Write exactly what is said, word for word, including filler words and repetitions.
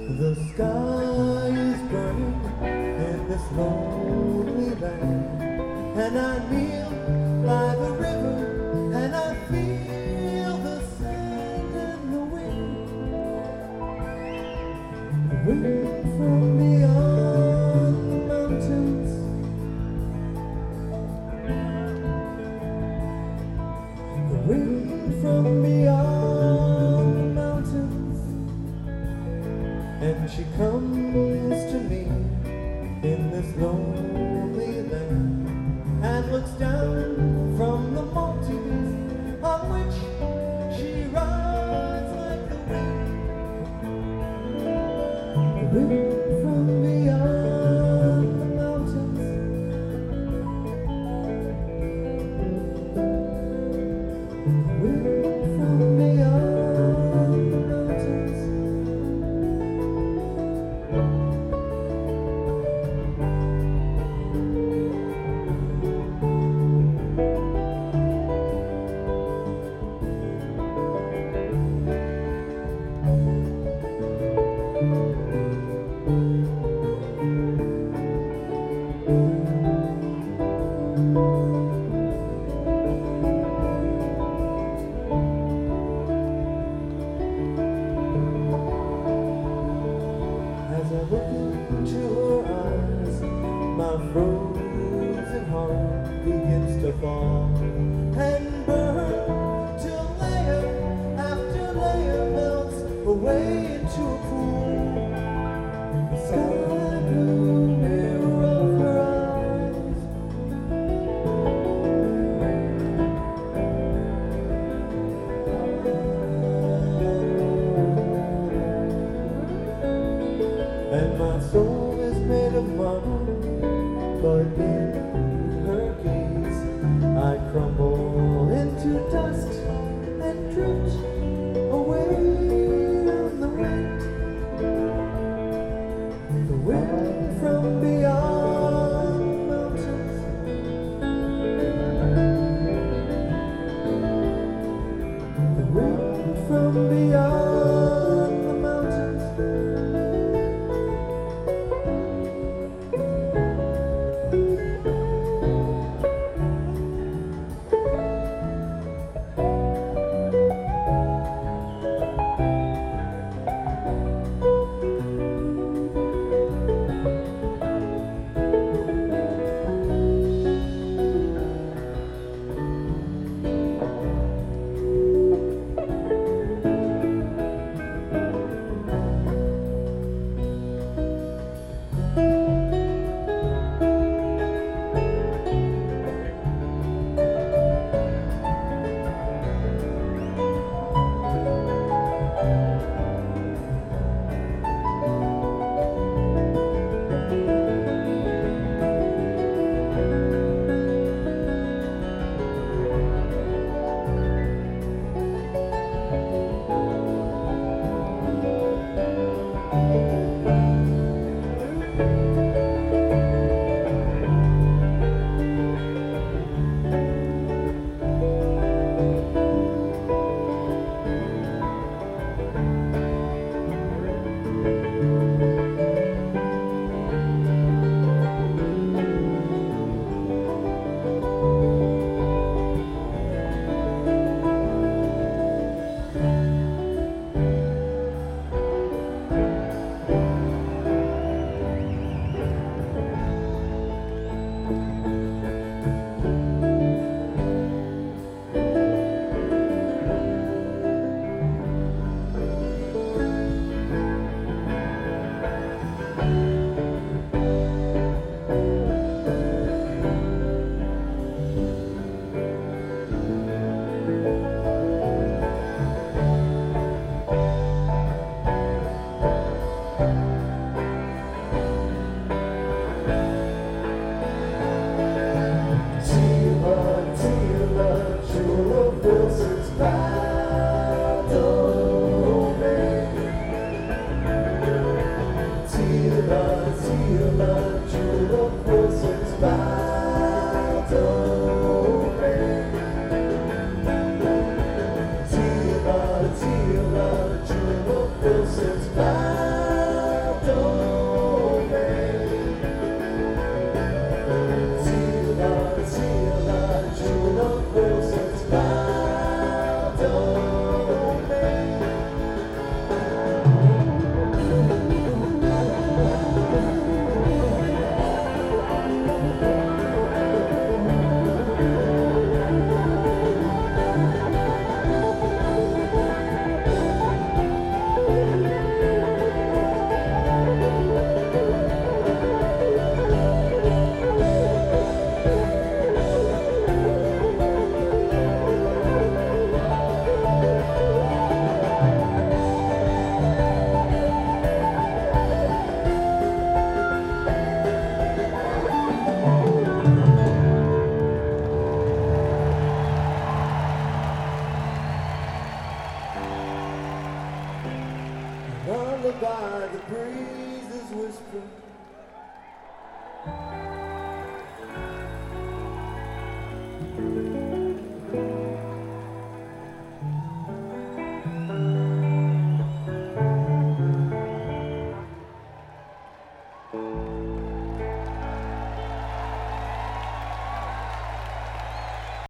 The sky is burning in this lonely land, and I kneel by the river and I feel the sand and the wind, the wind from beyond the mountains, the wind from beyond the mountains. And she comes to me in this lonely land and looks down from the mountains on which she rides like the wind, the wind from beyond the mountains, the wind from beyond the mountains. As I look into her eyes, my frozen heart begins to fall and burn till layer after layer melts away into a pool. The sky blue mirror of her eyes, and my soul is made of marble, but in her gaze I crumble into dust and drift away on the wind, the wind from lullaby the breeze is whispering